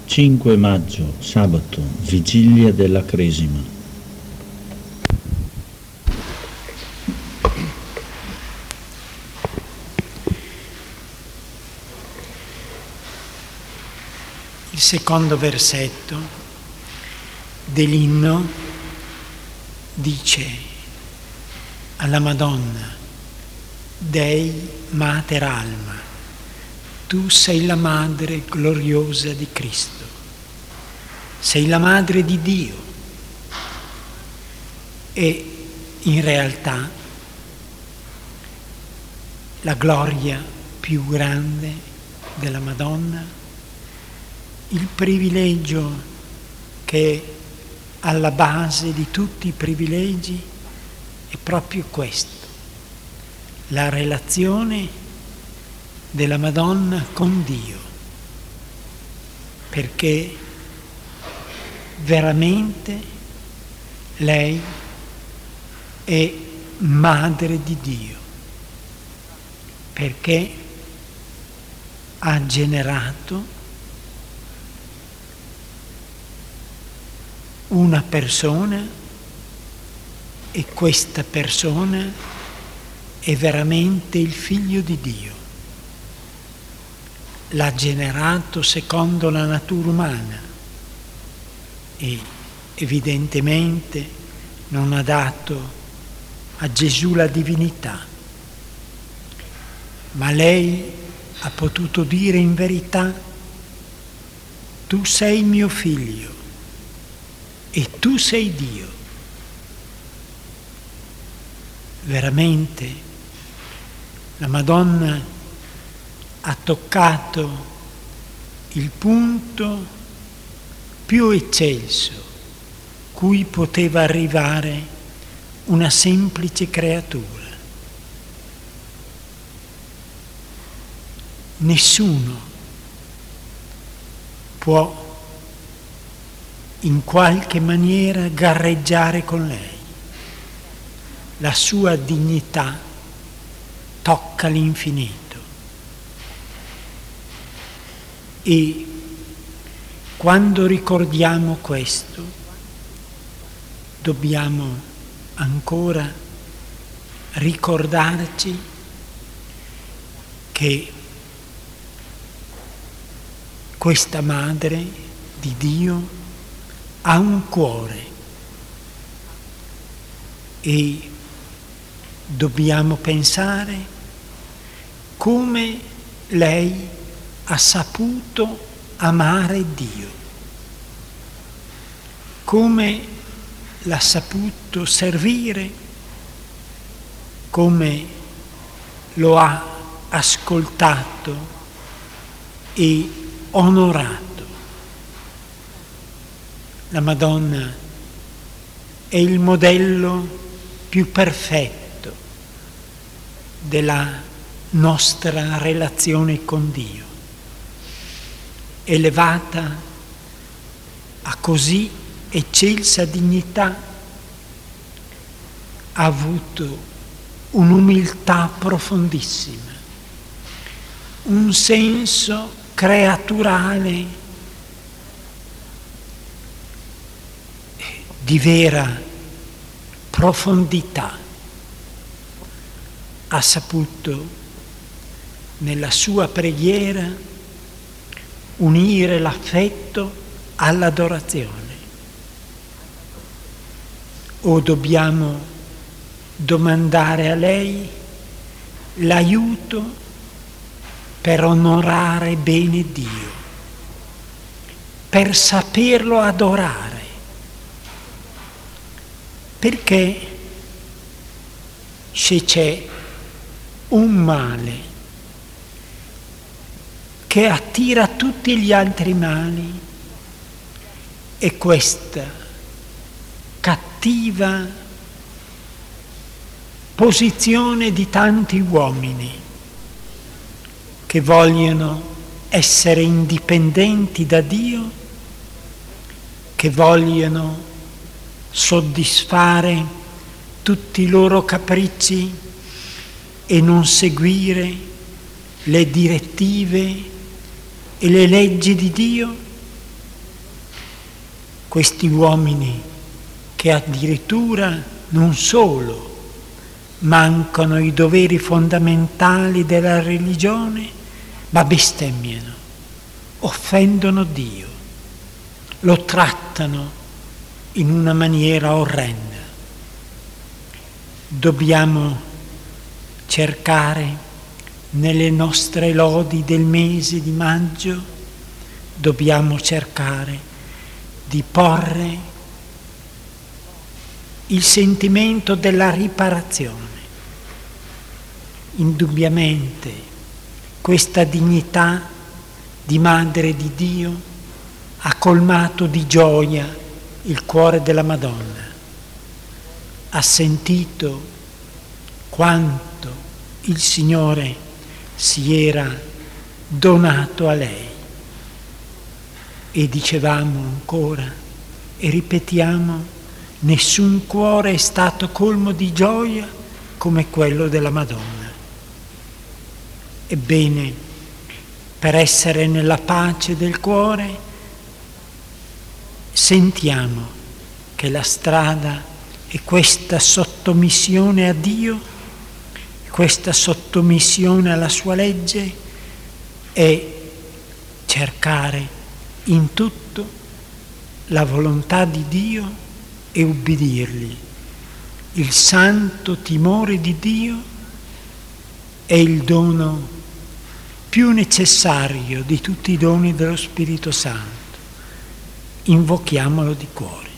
5 maggio, sabato, vigilia della Cresima. Il secondo versetto dell'inno dice alla Madonna: Dei Mater Alma, tu sei la madre gloriosa di Cristo, sei la madre di Dio. E in realtà la gloria più grande della Madonna, il privilegio che è alla base di tutti i privilegi, è proprio questo: la relazione della Madonna con Dio, perché veramente lei è madre di Dio, perché ha generato una persona, e questa persona è veramente il Figlio di Dio. L'ha generato secondo la natura umana e evidentemente non ha dato a Gesù la divinità, ma lei ha potuto dire in verità: tu sei mio figlio e tu sei Dio. Veramente la Madonna ha toccato il punto più eccelso cui poteva arrivare una semplice creatura. Nessuno può in qualche maniera gareggiare con lei. La sua dignità tocca l'infinito. E quando ricordiamo questo, dobbiamo ancora ricordarci che questa Madre di Dio ha un cuore e dobbiamo pensare come lei ha saputo amare Dio, come l'ha saputo servire, come lo ha ascoltato e onorato. La Madonna è il modello più perfetto della nostra relazione con Dio. Elevata a così eccelsa dignità, ha avuto un'umiltà profondissima, un senso creaturale di vera profondità. Ha saputo nella sua preghiera unire l'affetto all'adorazione. O dobbiamo domandare a lei l'aiuto per onorare bene Dio, per saperlo adorare. Perché se c'è un male che attira tutti gli altri mali, è questa cattiva posizione di tanti uomini che vogliono essere indipendenti da Dio, che vogliono soddisfare tutti i loro capricci e non seguire le direttive e le leggi di Dio, questi uomini che addirittura non solo mancano i doveri fondamentali della religione, ma bestemmiano, offendono Dio, lo trattano in una maniera orrenda. Dobbiamo cercare nelle nostre lodi del mese di maggio, dobbiamo cercare di porre il sentimento della riparazione. Indubbiamente questa dignità di Madre di Dio ha colmato di gioia il cuore della Madonna. Ha sentito quanto il Signore si era donato a lei. E dicevamo ancora e ripetiamo, nessun cuore è stato colmo di gioia come quello della Madonna. Ebbene, per essere nella pace del cuore, sentiamo che la strada è questa sottomissione a Dio, questa sottomissione alla sua legge, è cercare in tutto la volontà di Dio e ubbidirgli. Il santo timore di Dio è il dono più necessario di tutti i doni dello Spirito Santo. Invochiamolo di cuore.